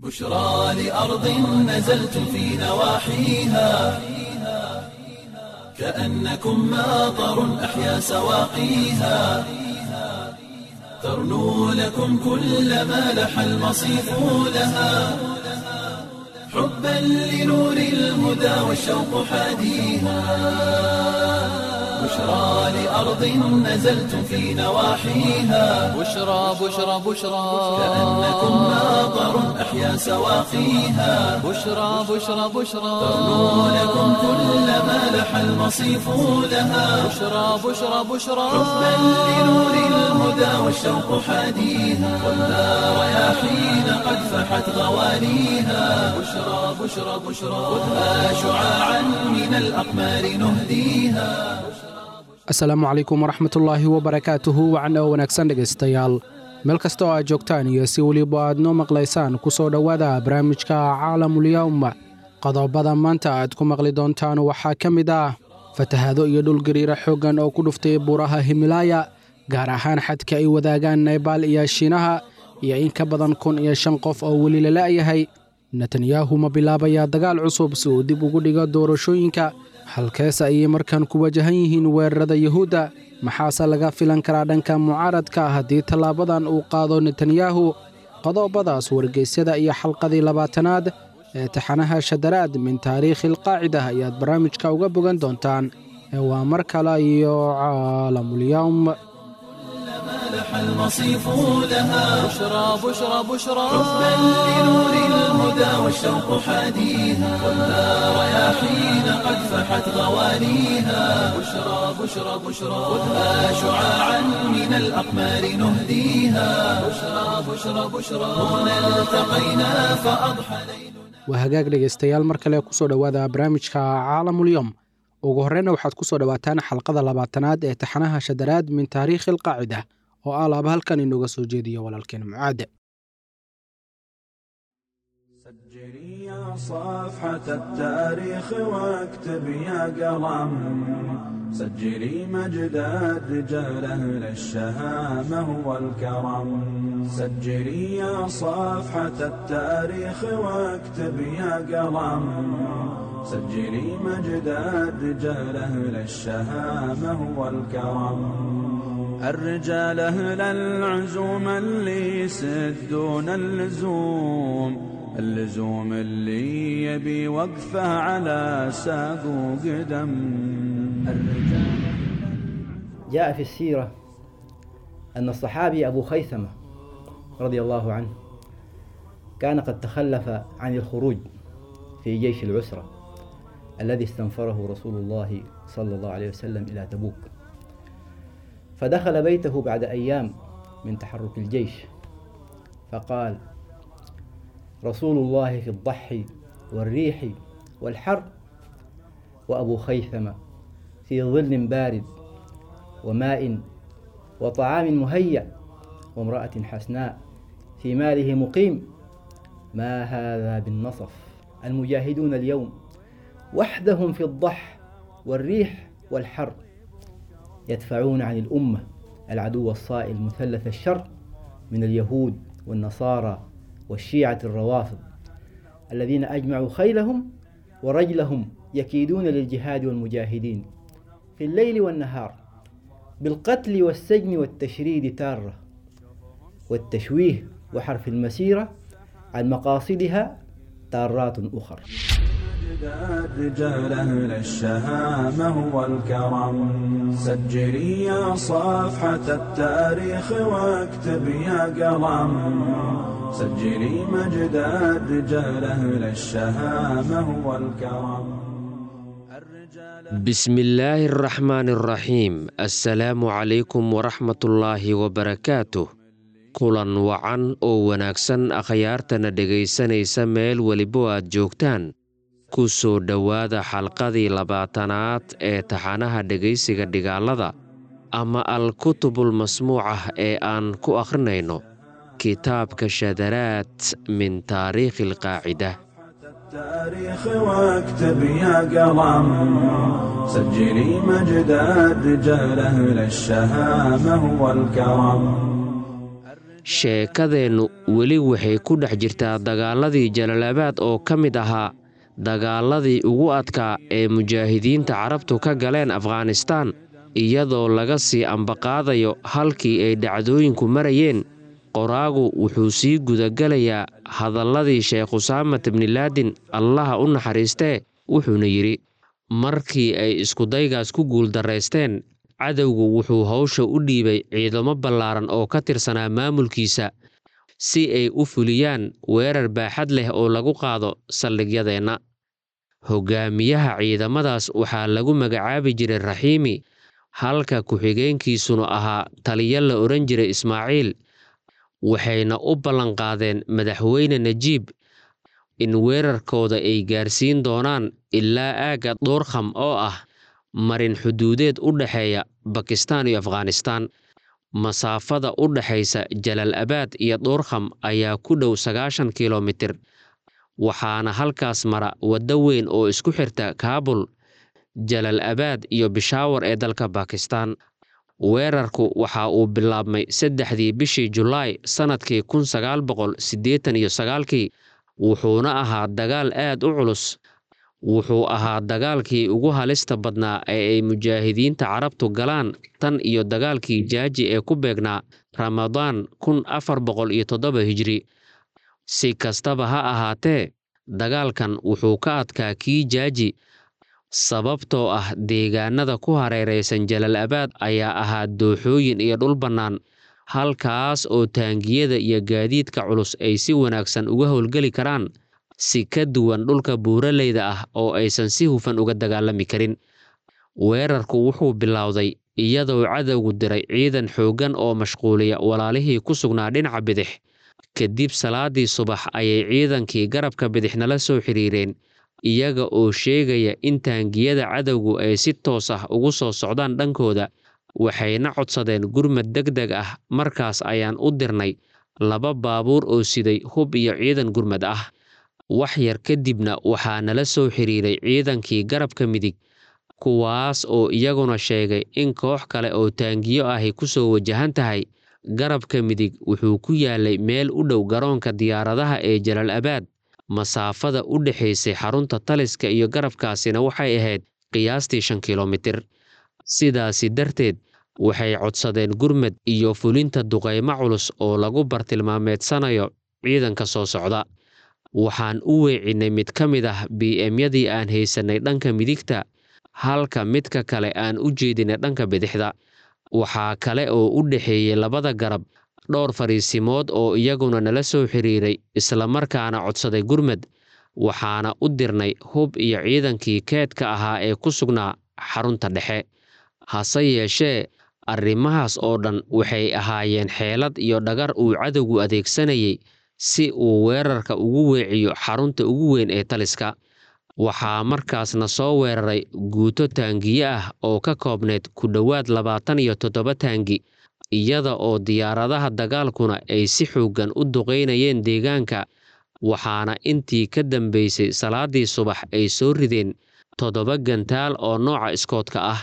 بشرى لأرض نزلت في نواحيها كأنكم ماطر أحيا سواقيها ترنو لكم كل ما لح المصيف لها حبا لنور الهدى والشوق حاديها بشرى لأرض نزلت في نواحيها بشرى بشرى بشرى كأنكم ماطر أحيا سواقيها بشرى بشرى بشرى ترنو لكم كل ما لح المصيف لها بشرى بشرى بشرى حبا لنور الهدى والشوق حاديها والنار رياحين قد فحت غوانيها بشرى بشرى بشرى خذها شعاعا من الأقمار نهديها. asalaamu calaykum waraxmatullaahi wabarakaatuhu wacan oo wanaagsan dhegaystayaal meel kasta oo aad joogtaan iyo si weliba aad noo maqlaysaan ku soo dhowaada barnaamijka caalamulyawm qodobada maanta aad ku maqli doontaan waxaa ka mid ah fatahaado iyo dhulgariira xooggan oo ku dhuftay buuraha himalaaya gaar ahaan xadka ay wadaagaan naybaal iyo shiinaha iyo in ka badan 1,005 qof oo weli la la'yahay netanyahu ma bilaabaya dagaal cusub si uu dib ugu dhigo doorashooyinka halkees ayay markan ku wajahan yihiin weerarada yuhuudda maxaase laga filan karaa dhanka mucaaradka haddii tallaabadan uu qaado netanyahu qodobadaas wargeysyada iyo xalqadii 20aad ee taxanaha shadaraad min taariikhi alqaacida ayaad barnaamijka uga bogan doontaan waa mar kale iyo caalamulyawm المصيف لها بشرى بشرى بشرى حبا لنور الهدى والشوق حاديها والنار رياحين قد فحت غوانيها بشرى بشرى بشرى خذها شعاعا من الأقمار نهديها بشرى بشرى بشرى هنا التقينا فأضحى ليلنا. wahagaag dhegaystayaal mar kale ku soo dhowaada barnaamijka caalamulyawm ugu horreyna waxaad ku soo dhowaataan xalqada 20aad ee taxanaha shadaraad min taariikhi alqaacida oo alaaba halkan inooga soo jeediyo walaalkeen mucaade. سجلي يا صفحة التاريخ واكتب يا قلم سجلي مجد الرجال أهل الشهامة والكرم سجلي يا صفحة التاريخ واكتب يا قلم سجلي مجد الرجال أهل الشهامة والكرم الرجال أهل العزوم اللي يسدون اللزوم اللي يبي وقفه على ساق وقدم جاء في السيرة أن الصحابي أبو خيثمة رضي الله عنه كان قد تخلف عن الخروج في جيش العسرة الذي استنفره رسول الله صلى الله عليه وسلم إلى تبوك، فدخل بيته بعد أيام من تحرك الجيش فقال: رسول الله في الضحي والريح والحر، وأبو خيثمة في ظل بارد وماء وطعام مهيأ وامرأة حسناء في ماله مقيم، ما هذا بالنصف؟ المجاهدون اليوم وحدهم في الضح والريح والحر يدفعون عن الأمة العدو الصائل مثلث الشر من اليهود والنصارى والشيعة الروافض الذين أجمعوا خيلهم ورجلهم يكيدون للجهاد والمجاهدين في الليل والنهار بالقتل والسجن والتشريد تارة والتشويه وحرف المسيرة عن مقاصدها تارات أخر. الرجال أهل الشهامة والكرم سجلي يا صفحة التاريخ واكتب يا قلم سجلي مجد الرجال أهل الشهامة والكرم. بسم الله الرحمن الرحيم. السلام عليكم ورحمة الله وبركاته. kulan wacan oo wanaagsan akhyaartana dhegaysanaysa meel weliba aad joogtaan ku soo dhowaada xalqadii 20aad ee taxanaha dhegaysiga dhigaalada ama al-kutubul masmuucah ee aan ku akhrinayno kitaabka shadaraad min taariikhi alqaacida. التاريخ واكتب يا قلم سجلي مجد الرجال أهل الشهامة والكرم. sheekadeennu weli waxay ku dhex jirtaa dagaaladii Jalalabaad oo ka mid ahaa dagaaladii ugu adkaa ee mujaahidiinta carabtu ka galeen Afghanistan, iyadoo laga sii ambaqaadayo halkii ay dhacdooyinku marayeen. Qoraagu wuxuu sii gudagalayaa hadalladii Sheekh Usaama ibn Laden, Allaha u naxariistee, wuxuuna yidhi: markii ay iskudaygaas ku guuldarraysteen, cadowgu wuxuu hawsha u dhiibay ciidamo ballaaran oo ka tirsanaa maamulkiisa si ay u fuliyaan weerar baaxad leh oo lagu qaado saldhigyadeenna. Hogaamiyaha ciidamadaas waxaa lagu magacaabi jiray Raxiimi, halka ku-xigeenkiisuna ahaa taliye la odhan jiray Ismaaciil. Waxayna u ballanqaadeen madaxweyne Najiib in weerarkooda ay gaarsiin doonaan ilaa aagga Doorkham oo ah marin xuduudeed u dhexeeya Bakistaan iyo Afghanistaan. Masaafada u dhexaysa Jalalabaad iyo Doorkham ayaa ku dhow 90 kilomitir, waxaana halkaas mara waddo weyn oo isku xirta Kaabul, Jalalabaad iyo Peshawar ee dalka Bakistaan. Weerarku waxa uu bilaabmay 3dii bishii Julaay sanadkii 1989, wuxuuna ahaa dagaal aad u culus. Wuxuu ahaa dagaalkii ugu halista badnaa ee ay mujaahidiinta carabtu galaan tan iyo dagaalkii Jaaji ee ku beegnaa Ramadaan 1407 Hijri. Si kastaba ha ahaatee, dagaalkan wuxuu ka adkaa kii Jaaji sababtoo ah deegaanada ku hareeraysan Jalalabaad ayaa ahaa dooxooyin iyo dhul bannaan, halkaas oo taangiyada iyo gaadiidka culus ay si wanaagsan uga howlgeli karaan, si ka duwan dhulka buuraleyda ah oo aysan si hufan uga dagaalami karin. Weerarku wuxuu bilowday iyadoo cadowgu diray ciidan xooggan oo mashquuliya walaalihii ku sugnaa dhinaca bidix. Kadib salaadii subax ayay ciidankii garabka bidixna la soo xiriireen, iyaga oo sheegaya in taangiyada cadowgu ay si toos ah ugu soo socdaan dhankooda. Waxayna codsadeen gurmad degdeg ah. Markaas ayaan u dirnay 2 baabuur oo siday hub iyo ciidan gurmad ah. Wax yar kadibna waxaa nala soo xiriiray ciidankii garabka midig, kuwaas oo iyaguna sheegay in koox kale oo taangiyo ahi ku soo wajahan tahay. Garabka midig wuxuu ku yaalay meel u dhow garoonka diyaaradaha ee Jalalabaad. Masaafada u dhexaysay xarunta taliska iyo garabkaasina waxay ahayd qiyaastii 5 kilomitir. Sidaasi darteed, waxay codsadeen gurmad iyo fulinta duqaymo culus oo lagu bartilmaameedsanayo ciidanka soo socda. Waxaan u weecinay mid ka mid ah BM-yadii aan haysanay dhanka midigta, halka midka kale aan u jeedinay dhanka bidixda. Waxaa kale oo u dhexeeyay labada garab dhowr fariisimood oo iyaguna nala soo xiriiray isla markaana codsaday gurmad. Waxaana u dirnay hub iyo ciidankii keedka ahaa ee ku sugnaa xarunta dhexe. Hase yeeshee, arrimahaas oo dhan waxay ahaayeen xeelad iyo dhagar uu cadowgu adeegsanayay si uu weerarka ugu weeciyo xarunta ugu weyn ee taliska. Waxaa markaasna soo weeraray guuto taangiye ah oo ka koobneyd ku dhowaad 27 taangi, iyada oo diyaaradaha dagaalkuna ay si xooggan u duqeynayeen deegaanka. Waxaana intii ka dambeysay salaadii subax ay soo rideen 7 gantaal oo nooca iskoodka ah.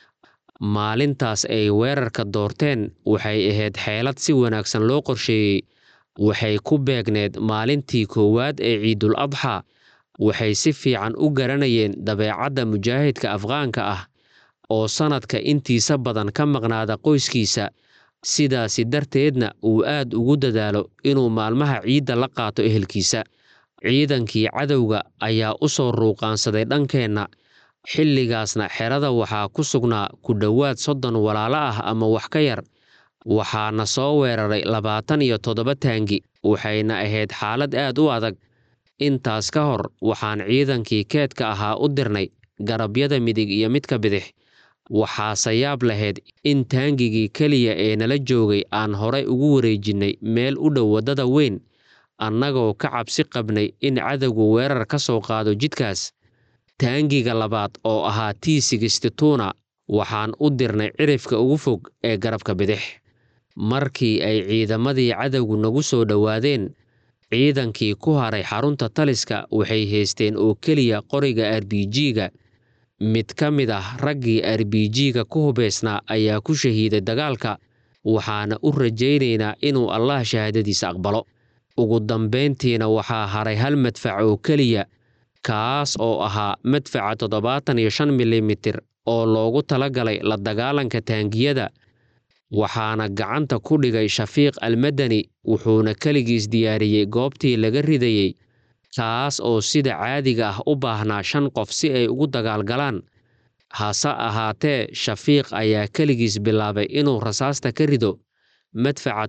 Maalintaas ay weerarka doorteen waxay ahayd xeelad si wanaagsan loo qorsheeyey. Waxay ku beegneed maalintii 1aad ee Ciidul Adxa. Waxay si fiican u garanayeen dabeecadda mujaahidka Afgaanka ah oo sanadka intiisa badan ka maqnaada qoyskiisa, sidaasi darteedna uu aad ugu dadaalo inuu maalmaha ciidda la qaato ehelkiisa. Ciidankii cadowga ayaa u soo ruuqaansaday dhankeenna. Xilligaasna xerada waxaa ku sugnaa ku dhowaad 30 walaalo ah ama wax ka yar. Waxaana soo weeraray 27 taangi, waxayna ahayd xaalad aad u adag. Intaas ka hor waxaan ciidankii keedka ahaa u dirnay garabyada midig iyo midka bidix. Waxaase yaab lahayd in taangigii keliya ee nala joogay aan horay ugu wareejinnay meel u dhow waddada weyn, annagoo ka cabsi qabnay in cadowgu weerar ka soo qaado jidkaas. Taangiga labaad oo ahaa T-62 waxaan u dirnay cirifka ugu fog ee garabka bidix. Markii ay ciidamadii cadowgu nagu soo dhowaadeen, ciidankii ku haray xarunta taliska waxay haysteen oo keliya qoriga RPG-ga. Mid ka mid ah raggii RPG-ga ku hubaysnaa ayaa ku shahiiday dagaalka. waxaana u rajaynaynaa inuu allah shahaadadiisa aqbalo. ugu dambayntiina waxaa haray hal madfac oo keliya, kaas oo ahaa madfaca 75 milimitir oo loogu talagalay la dagaalanka taangiyada, waxaana gacanta ku dhigay Shafiiq Almadani, wuxuuna keligiis diyaariyey goobtii laga ridayey, kaas oo sida caadiga ah u baahnaa 5 qof si ay ugu dagaalgalaan. hase ahaatee Shafiiq ayaa keligiis bilaabay inuu rasaasta ka rido madfaca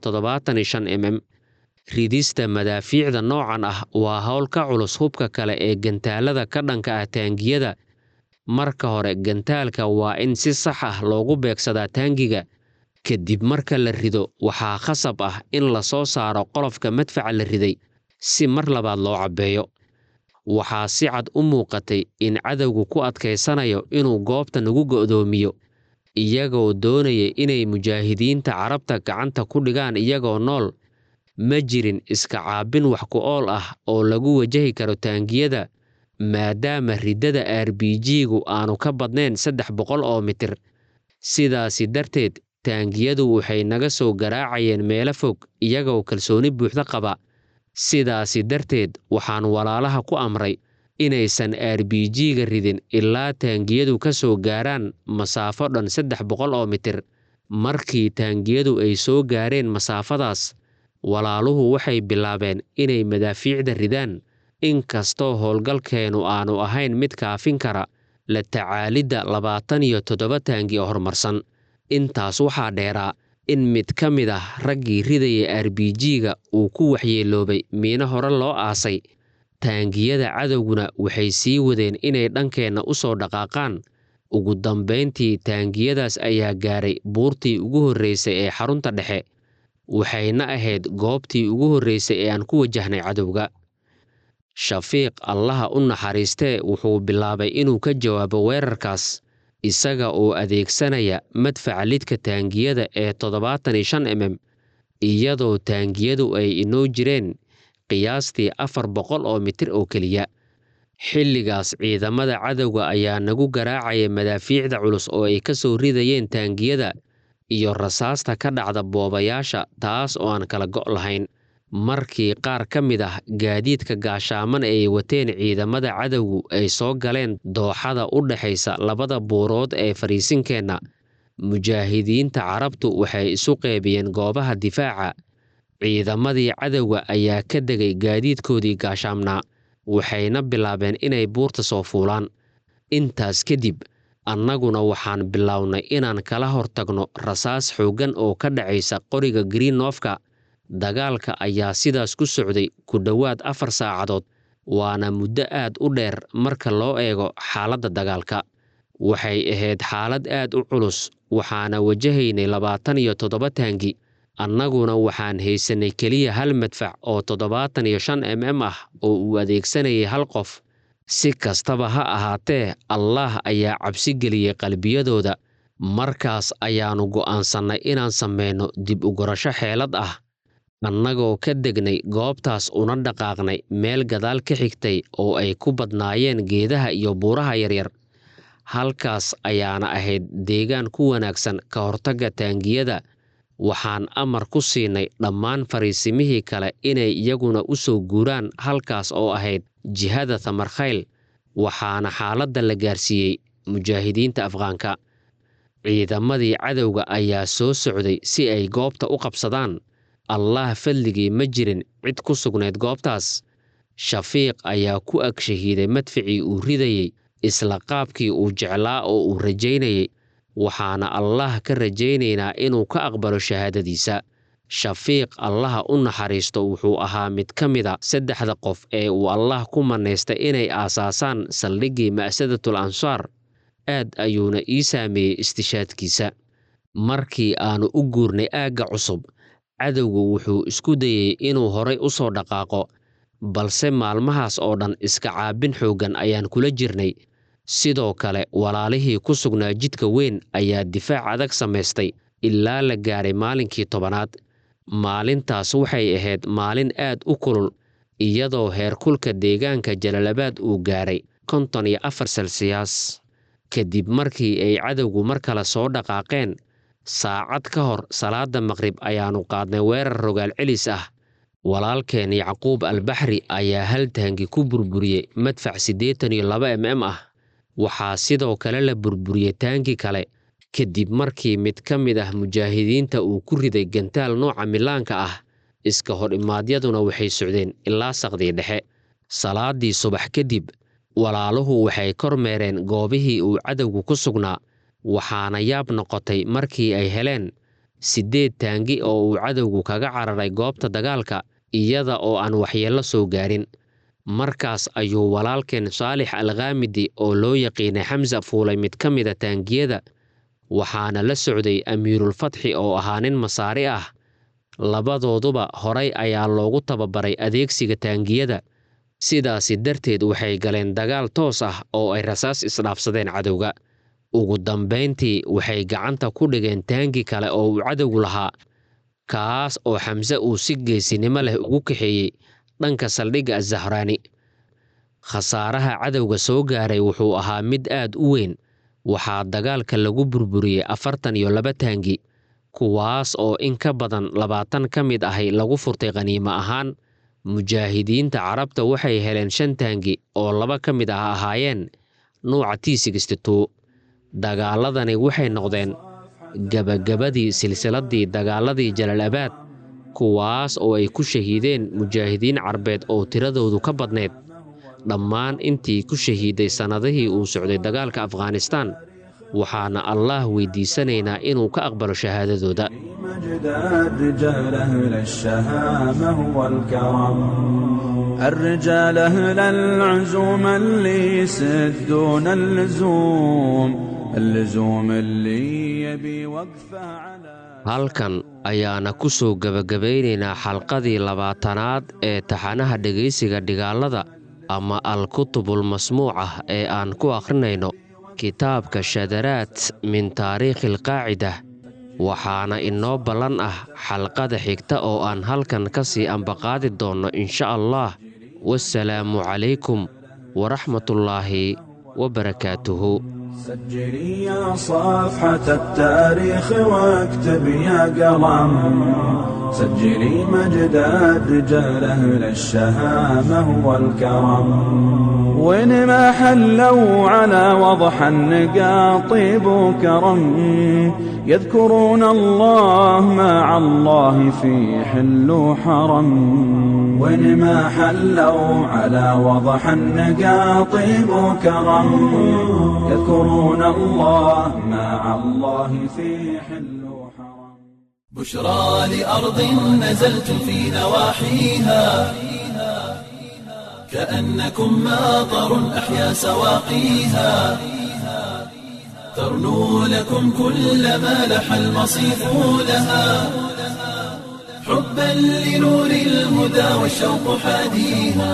75 ridista madaafiicda noocan ah waa hawl ka culus hubka kale ee gantaalada ka dhanka ah taangiyada. marka hore gantaalka waa in si sax ah loogu beegsadaa taangiga, kadib marka la rido waxaa khasab ah in la soo saaro qolofka madfaca la riday si mar labaad loo cabbeeyo. waxaa si cad u muuqatay in cadowgu ku adkaysanayo inuu goobta nagu go'doomiyo, iyagoo doonaya inay mujaahidiinta carabta gacanta ku dhigaan iyagoo nool. ma jirin iska caabin wax ku ool ah oo lagu wajahi karo taangiyada, maadaama riddada RPG-gu aanu ka badnayn 300 oo mitir. sidaasi darteed taangiyadu waxay naga soo garaacayeen meelo fog iyagoo kalsooni buuxda qaba. sidaasi darteed waxaan walaalaha ku amray inaysan RPG-ga ridin ilaa taangiyadu ka soo gaaraan masaafo dhan 300 oo mitir. markii taangiyadu ay soo gaareen masaafadaas, walaaluhu waxay bilaabeen inay madaafiicda ridaan, inkastoo howlgalkeenu aanu ahayn mid kaafin kara la tacaalidda 27 taangi oo horumarsan. intaas waxaa dheeraa in mid ka mid ah raggii ridayay RPG-ga uu ku waxyeeloobay miino hore loo aasay. taangiyada cadowguna waxay sii wadeen inay dhankeenna u soo dhaqaaqaan. ugu dambayntii taangiyadaas ayaa gaaray buurtii ugu horreysay ee xarunta dhexe, waxayna ahayd goobtii ugu horreysay ee aan ku wajahnay cadowga. Shafiiq allaha u naxariistee wuxuu bilaabay inuu ka jawaabo weerarkaas, isaga oo adeegsanaya madfaca lidka taangiyada ee 75 iyadoo taangiyadu ay inoo jireen qiyaastii 400 oo mitir oo keliya. xilligaas ciidamada cadowga ayaa nagu garaacaya madaafiicda culus oo ay ka soo ridayeen taangiyada iyo rasaasta ka dhacda boobayaasha, taas oo aan kala go' lahayn. markii qaar ka mid ah gaadiidka gaashaaman ay wateen ciidamada cadowgu ay soo galeen dooxada u dhaxaysa labada buurood ee fariisinkeenna, mujaahidiinta carabtu waxay isu qeybiyeen goobaha difaaca. ciidamadii cadowga ayaa ka degay gaadiidkoodii gaashaamnaa, waxayna bilaabeen inay buurta soo fuulaan. intaas kadib annaguna waxaan bilownay inaan kala hortagno rasaas xooggan oo ka dhacaysa qoriga Greenhof-ka. dagaalka ayaa sidaas ku socday ku dhowaad 4 saacadood, waana muddo aad u dheer marka loo eego xaaladda dagaalka. waxay ahayd xaalad aad u culus, waxaana wajahaynay 27 taangi, annaguna waxaan haysanay keliya hal madfac oo 75 ah oo uu adeegsanayay hal qof. si kastaba ha ahaatee, allah ayaa cabsi geliyey qalbiyadooda. markaas ayaannu go'aansannay inaan samayno dib u gurasho xeelad ah, annagoo ka degnay goobtaas una dhaqaaqnay meel gadaal ka xigtay oo ay ku badnaayeen geedaha iyo buuraha yaryar. halkaas ayaana ahayd deegaan ku wanaagsan ka hortagga taangiyada. waxaan amar ku siinay dhammaan fariisimihii kale inay iyaguna u soo guuraan halkaas oo ahayd jihada Tamarkhayl, waxaana xaaladda la gaarsiiyey mujaahidiinta Afghaanka. ciidamadii cadowga ayaa soo socday si ay goobta u qabsadaan. allah fadligii ma jirin cid ku sugnayd goobtaas. Shafiiq ayaa ku ag shahiiday madficii uu ridayey, isla qaabkii uu jeclaa oo uu rajaynayey, waxaana allah ka rajaynaynaa inuu ka aqbalo shahaadadiisa. Shafiiq allaha u naxariisto wuxuu ahaa mid ka mida 3 qof ee uu allah ku manaystay inay aasaasaan saldhiggii Ma'sadatul Ansaar. aad ayuuna ii saameeyey istishaadkiisa. markii aanu u guurnay aagga cusub, cadowgu wuxuu isku dayey inuu horay u soo dhaqaaqo, balse maalmahaas oo dhan iska caabin xooggan ayaan kula jirnay. sidoo kale walaalihii ku sugnaa jidka weyn ayaa difaac adag samaystay ilaa la gaaray maalinkii 10aad. maalintaas waxay ahayd maalin aad u kulul, iyadoo heerkulka deegaanka Jalalabaad uu gaaray 54 Celsius. kadib markii ay cadowgu mar kale soo dhaqaaqeen, saacad ka hor salaada maqrib ayaannu qaadnay weerar rogaal celis ah. walaalkeen yacquub albaxri ayaa hal taangi ku burburiyey madfac 82 mm ah. waxaa sidoo kale la burburiyey taangi kale kadib markii mid ka mid ah mujaahidiinta uu ku riday gantaal nooca milaanka ah. iska hor imaadyaduna waxay socdeen ilaa saqdii dhexe. salaadii subax kadib walaaluhu waxay kormeereen goobihii uu cadowgu ku sugnaa, waxaana yaab noqotay markii ay heleen 8 taangi oo uu cadowgu kaga cararay goobta dagaalka iyada oo aan waxyeello soo gaarin. markaas ayuu walaalkeen Saalix Alghaamidi oo loo yaqiinay Xamza fuulay mid ka mid ah taangiyada, waxaana la socday Amiirul Fatxi oo ahaa nin masaari ah. labadooduba horay ayaa loogu tababaray adeegsiga taangiyada, sidaasi darteed waxay galeen dagaal toos ah oo ay rasaas isdhaafsadeen cadowga. ugu dambayntii waxay gacanta ku dhigeen taangi kale oo uu cadowgu lahaa, kaas oo Xamza uu si geesinimo leh ugu kaxeeyey dhanka saldhigga Az-Zahraani. khasaaraha cadowga soo gaaray wuxuu ahaa mid aad u weyn. waxaa dagaalka lagu burburiyey 42 taangi, kuwaas oo in ka badan 20 ka mid ahi lagu furtay qaniimo ahaan. mujaahidiinta carabta waxay heleen 5 taangi oo 2 ka mid ah ahaayeen nuuca T62. dagaaladani waxay noqdeen gabagabadii silsiladii dagaaladii Jalalabaad, kuwaas oo ay ku shahiideen mujaahidiin carbeed oo tiradoodu ka badneed dhammaan intii ku shahiiday sannadihii uu socday dagaalka Afghanistan. waxaana Allah weydiisanaynaa inuu ka aqbalo shahaadadooda. الرجال أهل العزوم اللي يسدون اللزوم اللي يبي وقفه على halkan ayaana ku soo gabagabaynaynaa xalqadii 20aad ee taxanaha dhegaysiga dhigaalada ama al-kutubul masmuucah ee aan ku akhrinayno kitaabka Shadaraat min taariikhi al-qaacida. waxaana inoo ballan ah xalqada xigta oo aan halkan ka sii ambaqaadi doonno insha Allah. wassalaamu calaykum waraxmatullaahi wabarakaatuhu. سجلي يا صفحة التاريخ واكتب يا قلم، سجلي مجد الرجال أهل الشهامة والكرم، وين ما حلوا على وضح النقاطيب وكرم، يذكرون الله مع الله في حل وحرم، وين ما حلوا على وضح النقاطيب وكرم، يذكرون الله مع الله في حل وحرم. بشرى لأرض نزلت في نواحيها كأنكم ماطر أحيا سواقيها، ترنو لكم كل ما لح المصيف لها، حبا لنور الهدى والشوق حاديها.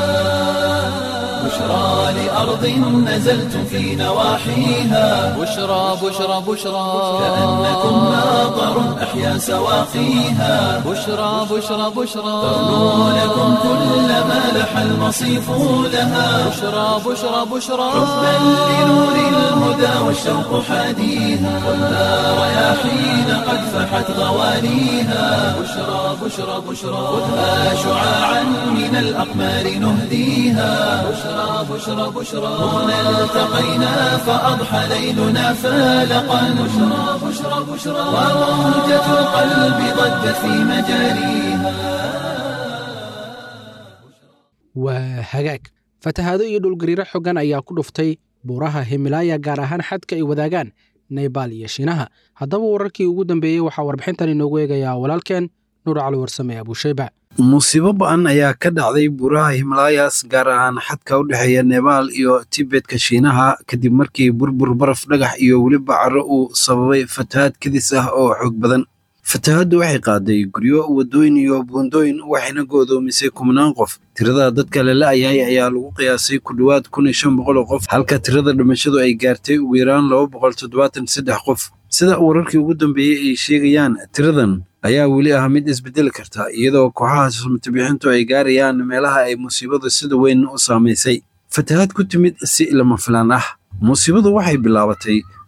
بشرى لأرض نزلت في نواحيها بشرى بشرى بشرى كأنكم ماطر أحيا سواقيها، بشرى بشرى بشرى ترنو لكم كل ما لح المصيف لها، بشرى بشرى بشرى حبا لنور الهدى والشوق حاديها، والنار رياحين قد فحت غوانيها. بشرى بشرى بشرى خذها شعاعا من الأقمار نهديها. بشرى بشرى بشرى هنا التقينا فأضحى ليلنا فالقا. بشرى بشرى بشرى وموجة القلب ضجت في مجاريها. waa hagaag. fatahaado iyo dhulgariiro xogan ayaa ku dhuftay buuraha Himalaya, gaar ahaan xadka ay wadaagaan Nepal iyo Shiinaha. haddaba wararkii ugu dambeeyey waxaa warbixintan inoogu eegayaa walaalkeen Nuur Cali Warsame Abushayba. musiibo ba'an ayaa ka dhacday buuraha Himalayas, gaar ahaan xadka u dhexeeya Nepal iyo Tibetka Shiinaha, kadib markii burbur baraf dhagax iyo weliba carro uu sababay fatahaad kadis ah oo xoog badan. fatahaaddu waxay qaaday guryo, wadooyin iyo buundooyin, waxayna go'doomisay 10 qof. tirada dadka la la'ayay ayaa lagu qiyaasay ku dhowaad 1500 qof, halka tirada dhimashadu ay gaartay ugu yaraan 273 qof. sida wararkii ugu dambeeyey ay sheegayaan, tiradan ayaa weli ah mid isbedeli karta, iyadoo kooxaha samatabbixintu ay gaarayaan meelaha ay musiibadu sida weyn u saamaysay. fatahaad ku timid si lama filaan ah. musiibadu waxay bilaabatay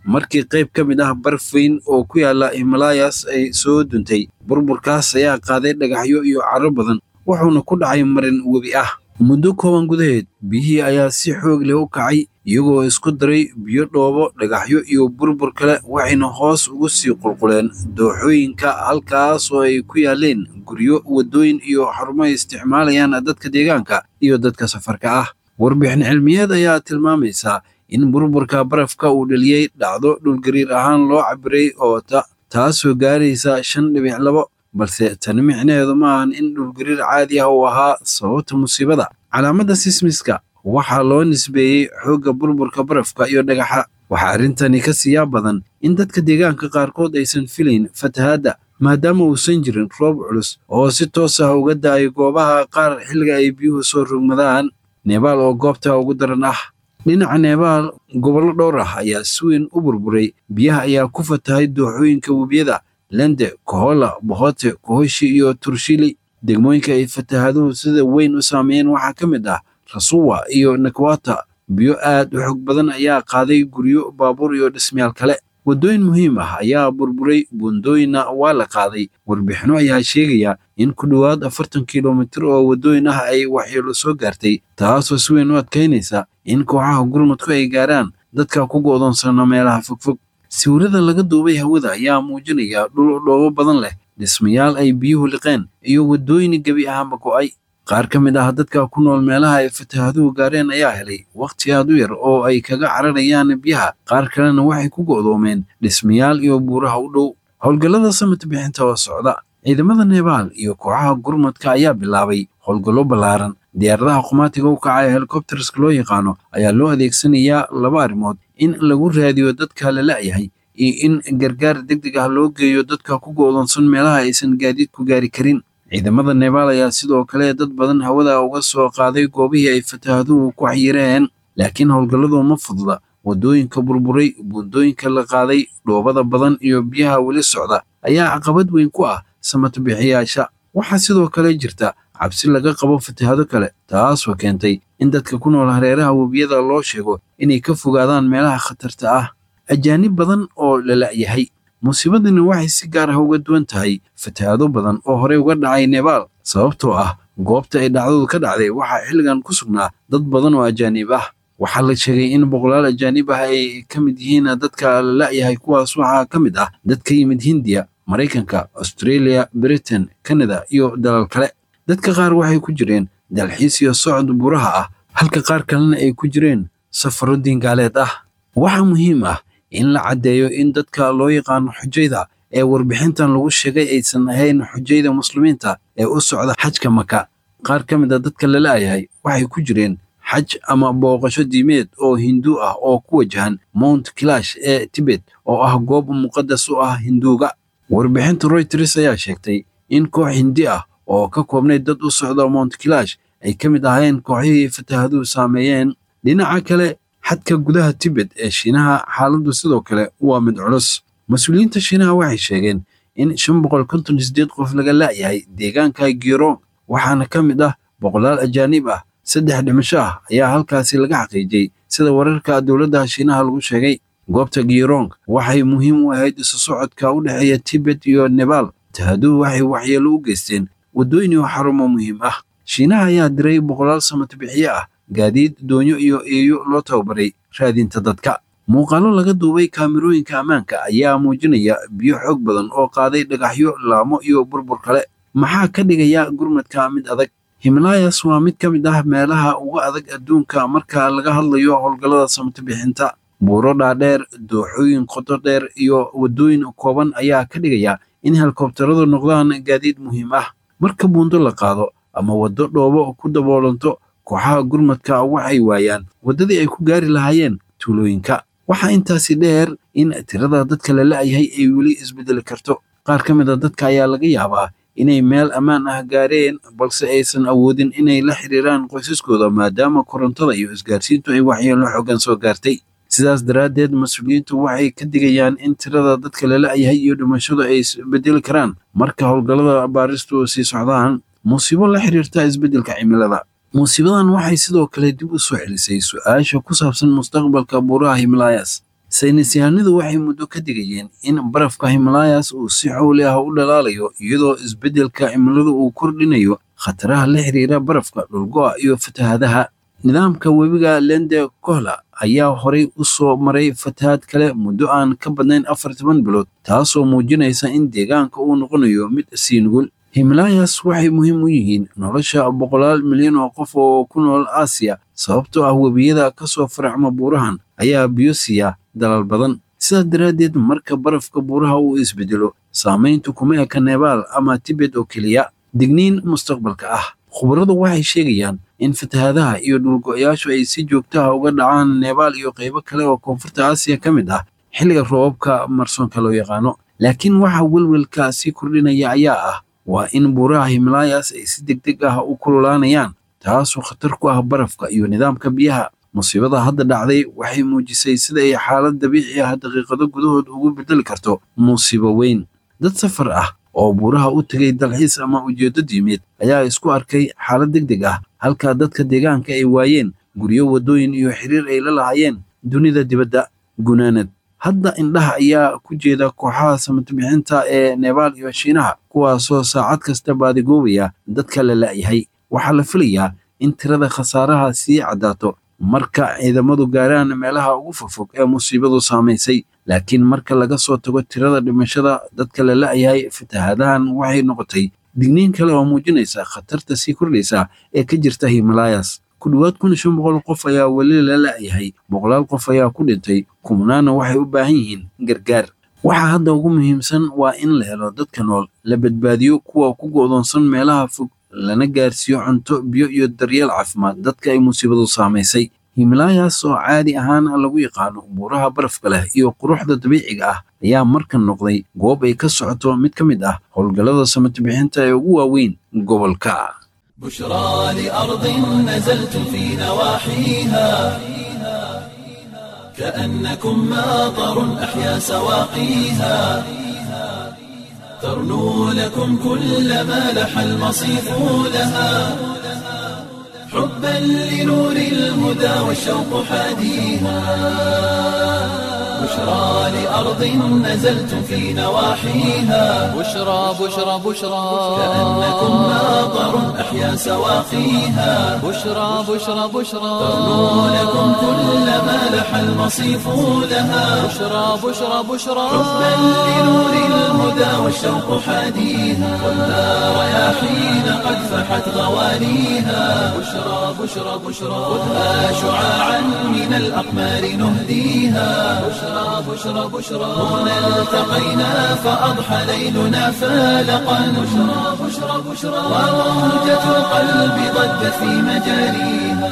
markii qayb ka mid ah baraf weyn oo ku yaala Himalayas ay soo duntay. Burburkaas ayaa qaaday dhagaxyo iyo carro badan, wuxuuna ku dhacay marin webi ah. Muddo kooban gudaheed, biyihii ayaa si xoog leh u kacay, iyagoo isku daray biyo dhoobo, dhagaxyo iyo burbur kale, waxayna hoos ugu sii qulquleen dooxooyinka halkaas oo ay ku yaaleen guryo, waddooyin iyo xarumo ay isticmaalayaan dadka deegaanka iyo dadka safarka ah. Warbixin cilmiyeed ayaa tilmaamaysa in burburka barafka uu dhaliyey dhacdo dhulgariir ahaan loo cabiray oo taasoo gaaraysa 5.2, balse tani micnaheedu ma ahan in dhulgariir caadi ah uu ahaa sababta musiibada. Calaamada sismiska waxaa loo nisbeeyey xoogga burburka barafka iyo dhagaxa. Waxaa arrintani ka siiyaa badan in dadka deegaanka qaarkood aysan filayn fatahaadda, maadaama uusan jirin roob culus oo si toos ah uga da'ay goobaha qaar xilliga ay biyuhu soo rogmadaan. Nebaal oo goobta ugu daran ah. Dhinaca Nebaal, gobollo dhowr ah ayaa si weyn u burburay. Biyaha ayaa ku fatahay dooxooyinka webiyada Lende, Kohola, Bohote, Kohoshi iyo Turshili. Degmooyinka ay fatahaaduhu sida weyn u saameeyeen waxaa ka mid ah Rasuwa iyo Nakwata. Biyo aad u xoog badan ayaa qaaday guryo, baabuur iyo dhismayaal kale. Waddooyin muhiim ah ayaa burburay, buundooyinna waa la qaaday. Warbixino ayaa sheegaya in ku dhowaad 40 kiiloomitir oo waddooyin ah ay waxyeello soo gaartay, taasoo si weyn u adkaynaysa in kooxaha gurmadku ay gaaraan dadka ku go'doonsana meelaha fogfog. Sawirada laga duubay hawada ayaa muujinaya dhul dhoobo badan leh, dhismayaal ay biyuhu liqeen, iyo waddooyin gebi ahaanba go'ay. Qaar ka mid ah dadka ku nool meelaha ay fatahaaduhu gaareen ayaa helay waqti aad u yar oo ay kaga cararayaan biyaha, qaar kalena waxay ku go'doomeen dhismayaal iyo buuraha u dhow. Howlgallada samata bixinta oo socda. Ciidamada Nebaal iyo kooxaha gurmadka ayaa bilaabay howlgallo ballaaran. Diyaaradaha qumaatiga u kacaya helicopterska loo yaqaano ayaa loo adeegsanayaa 2 arrimood: in lagu raadiyo dadka la la'yahay iyo in gargaar degdeg ah loo geeyo dadka ku go'doonsan meelaha aysan gaadiidku gaari karin. Ciidamada Nebaal ayaa sidoo kale dad badan hawada uga soo qaaday goobihii ay fatahaaduhu ku xayireen, laakiin howlgalladu ma fududa. Waddooyinka burburay, buundooyinka la qaaday, dhoobada badan iyo biyaha weli socda ayaa caqabad weyn ku ah samata bixiyaasha. Waxaa sidoo kale jirta cabsi laga qabo fatahaado kale, taasoo keentay in dadka ku nool hareeraha webiyada loo sheego inay ka fogaadaan meelaha khatarta ah. Ajaanib badan oo la la'yahay. Musiibadani waxay si gaar ah uga duwan tahay fatahaado badan oo horey uga dhacay Nebaal, sababtoo ah goobta ay dhacdadu ka dhacday waxaa xilligan ku sugnaa dad badan oo ajaanib ah. Waxaa la sheegay in boqolaal ajaanib ah ay ka mid yihiin dadka la la'yahay, kuwaas waxaa ka mid ah dad ka yimid Hindiya, Maraykanka, Australia, Britain, Canada iyo dalal kale. Dadka qaar waxay ku jireen dalxiis iyo socod buuraha ah, halka qaar kalena ay ku jireen safarro diingaaleed ah. Waxaa muhiim ah in la caddeeyo in dadka loo yaqaano xujayda ee warbixintan lagu sheegay aysan ahayn xujayda muslimiinta ee u socda xajka Maka. Qaar ka mid ah dadka la la'yahay waxay ku jireen xaj ama booqasho diimeed oo Hindu ah oo ku wajahan Mount Kailash ee Tibet oo ah goob muqadas u ah Hinduuga. Warbixinta Reuters ayaa sheegtay in koox Hindi ah oo ka koobnay dad u socda Mount Kailash ay ka mid ahaayeen kooxihii fatahaaduhu saameeyeen. Dhinaca kale, xadka gudaha Tibet ee Shiinaha xaaladdu sidoo kale waa mid culus. Mas'uuliyiinta Shiinaha waxay sheegeen in 558 qof laga la'yahay deegaanka Giro, waxaana ka mid ah boqolaal ajaanib ah. 3 dhimasho ah ayaa halkaasi laga xaqiijiyey sida wararka dowladda Shiinaha lagu sheegay. Goobta Girong waxay muhiim u ahayd isu socodka u dhexeeya Tibet iyo Nebaal. Fatahaaduhu waxay waxyeello u geysteen waddooyin iyo xarumo muhiim ah. Shiinaha ayaa diray boqolaal samata bixiye ah, gaadiid, doonyo iyo eeyo loo tababaray raadinta dadka. Muuqaallo laga duubay kaamirooyinka ammaanka ayaa muujinaya biyo xoog badan oo qaaday dhagaxyo, laamo iyo burbur kale. Maxaa ka dhigaya gurmadka mid adag? Himalayas waa mid ka mid ah meelaha ugu adag adduunka marka laga hadlayo howlgallada samata bixinta. Buuro dhaadheer, dooxooyin qoto dheer iyo waddooyin kooban ayaa ka dhigaya in helikobtaradu noqdaan gaadiid muhiim ah. Marka buundo la qaado ama waddo dhoobo ku daboolanto, kooxaha gurmadka waxay waayaan waddadii ay ku gaari lahaayeen tuulooyinka. Waxaa intaasi dheer in tirada dadka la la'yahay ay weli isbedeli karto. Qaar ka mid ah dadka ayaa laga yaabaa inay meel ammaan ah gaareen, balse aysan awoodin inay la xiriiraan qoysaskooda maadaama korontada iyo isgaarsiintu ay waxyeello xooggan soo gaartay. Sidaas daraaddeed, mas'uuliyiintu waxay ka digayaan in tirada dadka la la'yahay iyo dhimashadu ay isbedeli karaan marka howlgallada baaristu sii socdaan. Musiibo la xiriirta isbeddelka cimilada. Musiibadan waxay sidoo kale dib u soo celisay su'aasha ku saabsan mustaqbalka buuraha Himalayas. saynisyahanadu waxay muddo ka digayeen in barafka Himalayas uu si xawli ah u dhalaalayo iyadoo isbeddelka cimiladu uu kordhinayo khataraha la xiriira barafka, dhulgo'a iyo fatahaadaha. Nidaamka webiga Lende Kohla ayaa horay u soo maray fatahaad kale muddo aan ka badnayn 40 bilood, taasoo muujinaysa in deegaanka uu noqonayo mid sii nugul. Himalayas waxay muhiim u yihiin nolosha boqolaal milyan oo qof oo ku nool Aasiya sababtoo ah webiyada ka soo faracma buurahan ayaa biyo siiya dalal badan. Sidaas daraaddeed, marka barafka buuraha uu isbedelo, saamayntu kuma eka Nepal ama Tibet oo keliya. Digniin mustaqbalka ah. Khubaradu waxay sheegayaan in fatahaadaha iyo dhulgo'yaashu ay si joogto ah uga dhacaan Nepal iyo qaybo kale oo koonfurta Aasiya ka mid ah xilliga roobabka marsoonka loo yaqaano. Laakiin waxa welwelka sii kordhinaya ayaa ah waa in buuraha Himalayas ay si degdeg ah u kululaanayaan, taasoo khatar ku ah barafka iyo nidaamka biyaha. Musiibada hadda dhacday waxay muujisay sida ay xaalad dabiici ah daqiiqado gudahood ugu beddeli karto musiibo weyn. Dad safar ah oo buuraha u tegay dalxiis ama ujeeddo diimeed ayaa isku arkay xaalad degdeg ah, halka dadka deegaanka ay waayeen guryo, waddooyin iyo xiriir ay la lahaayeen dunida dibadda. Gunaanad hadda indhaha ayaa ku jeeda kooxaha samatabbixinta ee Nepal iyo Shiinaha, kuwaasoo saacad kasta baadigoobaya dadka la la'yahay. Waxaa la filayaa in tirada khasaaraha sii caddaato marka ciidamadu gaaraan meelaha ugu fogfog ee musiibadu saamaysay. Laakiin marka laga soo tago tirada dhimashada dadka la la'yahay, fatahaadahan waxay noqotay digniin kale oo muujinaysa khatarta sii kordhaysa ee ka jirta Himalayas. Ku dhowaad 1500 qof ayaa weli la la'yahay, boqolaal qof ayaa ku dhintay, kumnaana waxay u baahan yihiin gargaar. Waxa hadda ugu muhiimsan waa in la helo dadka nool, la badbaadiyo kuwa ku go'doonsan meelaha fog, lana gaarsiiyo cunto, biyo iyo daryeel caafimaad dadka ay musiibadu saamaysay. Himalayas oo caadi ahaan lagu yaqaano buuraha barafka leh iyo quruxda dabiiciga ah ayaa markan noqday goob ay ka socoto mid ka mid ah howlgallada samatabbixinta ee ugu waaweyn gobolka. بشرى لأرض نزلتم في نواحيها كأنكم ماطر أحيا سواقيها ترنو لكم كل ما لح المصيف لها حبا لنور الهدى والشوق حاديها بشرى لأرض نزلتم في نواحيها بشرى بشرى بشرى كأنكم ماطر أحيا سواقيها بشرى بشرى بشرى ترنو لكم كل ما لح المصيف لها بشرى بشرى بشرى حبا لنور الهدى والشوق حاديها والنار رياحين قد فحت غوانيها بشرى بشرى بشرى خذها شعاعا من الأقمار نهديها بشرى بشرى بشرى هنا التقينا فأضحى ليلنا فالقا بشرى بشرى بشرى وموجة القلب ضجت في مجاريها.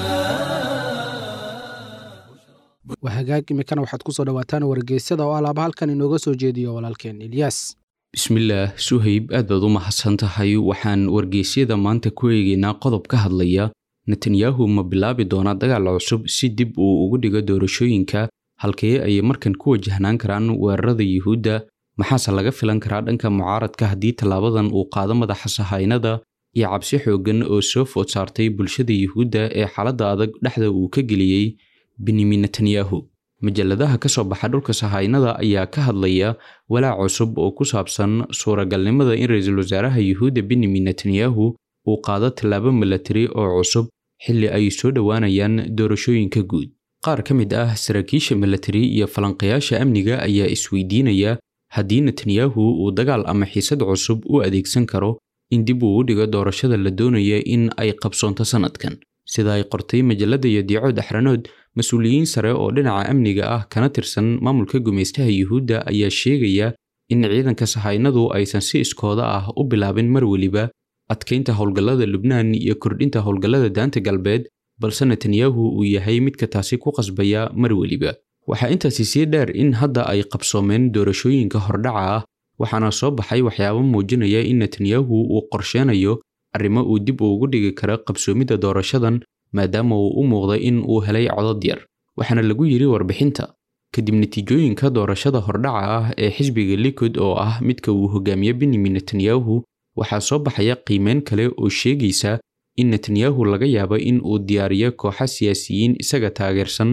wahagaag imikana waxaad ku soo dhawaataan wargeysyada oo alaaba halkan inooga soo jeediyo walaalkeen Ilyas. bismillaah Suhayb, aad baad u mahadsan tahay. waxaan wargeysyada maanta ku eegaynaa qodob ka hadlaya Netanyahu ma bilaabi doona dagaal cusub si dib uu ugu dhigo doorashooyinka, halkee ay markan ku wajahnaan karaan weerarada Yuhuudda, maxaase laga filan karaa dhanka mucaaradka haddii tallaabadan uu qaado madaxa sahaynada, iyo cabsi xooggan oo soo food saartay bulshada Yuhuudda ee xaaladda adag dhexda uu ka geliyey Benjamin Netanyahu. Majalladaha ka soo baxa dhulka sahaynada ayaa ka hadlaya walaac cusub oo ku saabsan suuragalnimada in ra'iisul wasaaraha Yuhuudda Benjamin Netanyahu uu qaado tallaabo milatari oo cusub xilli ay soo dhowaanayaan doorashooyinka guud. qaar ka mid ah saraakiisha milatari iyo falanqayaasha amniga ayaa isweydiinaya haddii Netanyahu uu dagaal ama xiisad cusub u adeegsan karo in dib uu u dhigo doorashada la doonaya in ay qabsoonto sanadkan. sida ay qortay majallada Yadiico Daxranood, mas'uuliyiin sare oo dhinaca amniga ah kana tirsan maamulka gumeystaha Yuhuudda ayaa sheegaya in ciidanka sahaynadu aysan si iskooda ah u bilaabin mar waliba adkeynta howlgallada Lubnaan iyo kordhinta howlgallada Daanta Galbeed, balse Netanyahu uu yahay midka taasi ku qasbaya mar waliba. waxaa intaasi sii dheer in hadda ay qabsoomeen doorashooyinka hordhaca ah, waxaana soo baxay waxyaabo muujinaya in Netanyahu uu qorsheenayo arrimo uu dib ugu dhigi karo qabsoomidda doorashadan maadaama uu u muuqday in uu helay codad yar. waxaana lagu yiri warbixinta kadib natiijooyinka doorashada hordhaca ah ee xisbiga Likud oo ah midka uu hogaamiye Benjamin Netanyahu, waxaa soo baxaya qiimeyn kale oo sheegaysa in Netanyahu laga yaabo in uu diyaariyo kooxo siyaasiyiin isaga taageersan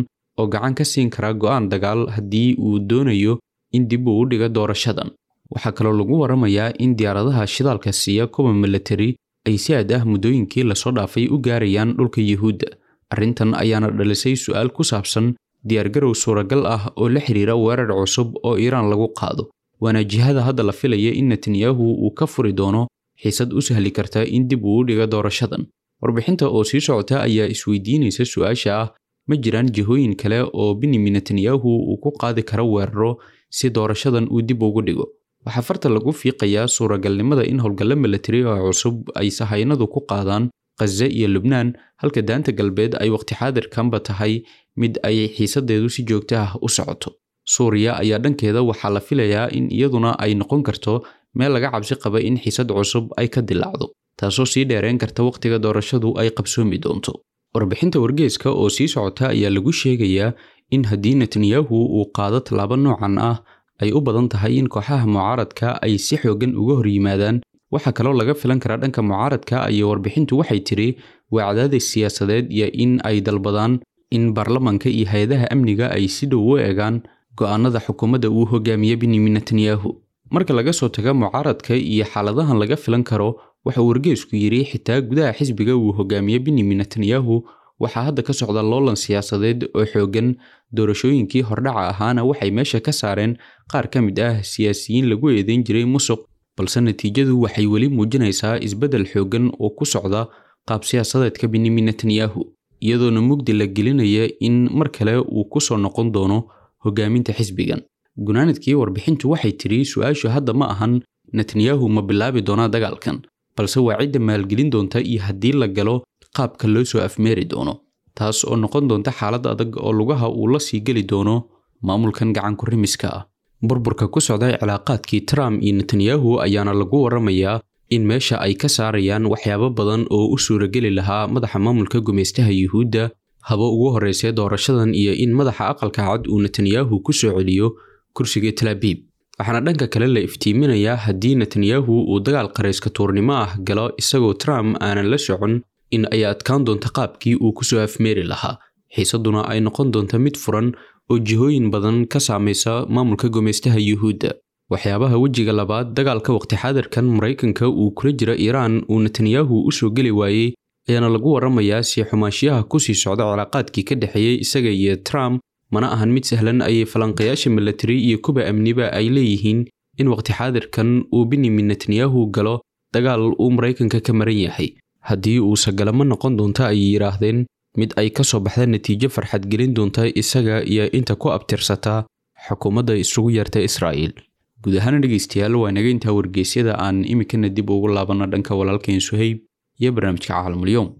oo gacan ka siin kara go'aan dagaal haddii uu doonayo in dib uu u dhigo doorashadan. waxaa kaloo lagu waramayaa in diyaaradaha shidaalka siiya kuwa military ay si aad ah muddooyinkii lasoo dhaafay u gaarayaan dhulka Yuhuudda. arrintan ayaana dhalisay su'aal ku saabsan diyaargarow suuragal ah oo la xiriira weerar cusub oo Iiraan lagu qaado. waana jihada hadda la filaya in Netanyahu uu ka furi doono xiisad u sahli karta in dib uu u dhigo doorashadan. warbixinta oo sii socota ayaa isweydiinaysa su'aasha ah ma jiraan jihooyin kale oo Benjamin Netanyahu uu ku qaadi karo weeraro si doorashadan uu dib ugu dhigo. waxaa farta lagu fiiqayaa suuragalnimada in howlgalla military oo cusub ay sahaynadu ku qaadaan Gaza iyo Lubnaan, halka daanta galbeed ay waqti xaadirkanba tahay mid ay xiisadeedu si joogto ah u socoto. Suuriya ayaa dhankeeda waxaa la filayaa in iyaduna ay noqon karto meel laga cabsi qaba in xiisad cusub ay ka dilaacdo, taasoo sii dheereen karta waqtiga doorashadu ay qabsoomi doonto. warbixinta wargeyska oo sii socota ayaa lagu sheegayaa in haddii Netanyahu uu qaado tallaabo noocan ah ay u badan tahay in kooxaha mucaaradka ay si xoogan uga hor yimaadaan. waxaa kaloo laga filan karaa dhanka mucaaradka iyo warbixintu waxay tiri waa cadaadis siyaasadeed iyo in ay dalbadaan in baarlamaanka iyo hay'adaha amniga ay si dhow u eegaan go'aanada xukuumadda uu hogaamiye Benjamin Netanyahu. marka laga soo tago mucaaradka iyo xaaladahan laga filan karo, waxa uu wargeysku yiri xitaa gudaha xisbiga uu hogaamiye Benjamin Netanyahu waxaa hadda ka socda loolan siyaasadeed oo xoogan. doorashooyinkii hordhaca ahaana waxay meesha ka saareen qaar ka mid ah siyaasiyiin lagu eedeyn jiray musuq, balse natiijadu waxay weli muujinaysaa isbeddel xoogan oo ku socda qaab siyaasadeedka Benjamin Netanyahu, iyadoona mugdi la gelinaya in mar kale uu ku soo noqon doono hogaaminta xisbigan. gunaanadkii warbixintu waxay tiri su'aashu hadda ma ahan Netanyahu ma bilaabi doonaa dagaalkan, balse waa cidda maalgelin doonta iyo haddii la galo qaabka loo soo afmeeri doono, taas oo noqon doonta xaalad adag oo lugaha uu la sii geli doono maamulkan gacan ku rimiska ah. burburka ku socda cilaaqaadkii Trump iyo Netanyahu ayaana lagu waramayaa in meesha ay ka saarayaan waxyaabo badan oo u suurageli lahaa madaxa maamulka gumeystaha Yuhuudda haba ugu horeysay doorashadan iyo in madaxa aqalka cad uu Netanyahu ku soo celiyo kursiga Tel Aviv. waxaana dhanka kale la iftiiminayaa haddii Netanyahu uu dagaal qareyska tuurnimo ah galo isagoo Trump aanan la socon in ay adkaan doonto qaabkii uu ku soo afmeeri lahaa, xiisaduna ay noqon doonto mid furan oo jihooyin badan ka saameysa maamulka gumeystaha Yuhuudda. waxyaabaha wejiga labaad dagaalka waqti xaadirkan Mareykanka uu kula jira Iiraan uu Netanyahu u soo geli waayey ayaana lagu waramayaa si xumaanshiyaha ku sii socda cilaaqaadkii ka dhaxeeyay isaga iyo Trump. mana ahan mid sahlan ayay falanqayaasha military iyo kuba amniba ay leeyihiin in waqti xaadirkan uu Benjamin Netanyahu galo dagaal uu Mareykanka ka maran yahay. haddii uu sagalama noqon doonto ay yiraahdeen mid ay ka soo baxda natiijo farxad gelin doonta isaga iyo inta ku abtirsata xukuumadda isugu yarta Israa'iil. guud ahaan dhageystayaal waa naga intaa wargeysyada aan imikana dib ugu laabano dhanka walaalkeen Suhayb iyo barnaamijka Caalamul Yawm.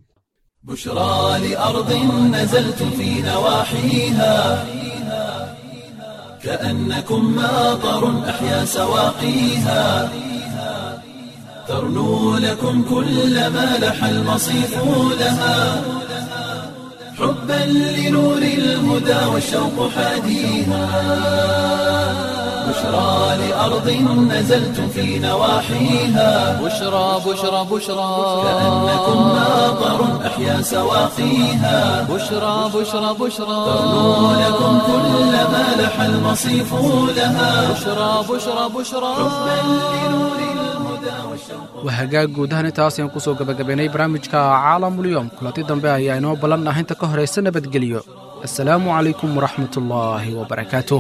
بشرى لأرض نزلت في نواحيها كأنكم ماطر أحيا سواقيها ترنو لكم كل ما لح المصيف لها حبا لنور الهدى والشوق حاديها بشرى لأرض نزلت في نواحيها بشرى بشرى بشرى كأنكم ماطر أحيا سواقيها بشرى بشرى بشرى ترنو لكم كل ما لح المصيف لها بشرى بشرى بشرى waa hagaag guud ahaan intaas ayaan kusoo gabagabaynay barnaamijka Caalamul Yawm. kulanti dambe ayaa inoo ballan ah inta ka horeysa nabadgelyo. assalaamu calaykum waraxmatullaahi wabarakaatuh.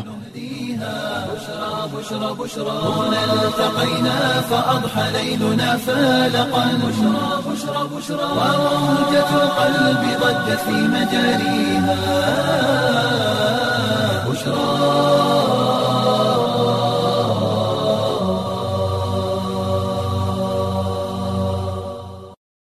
هنا التقينا فأضحى ليلنا فالقا وموجة القلب ضجت في مجاريها.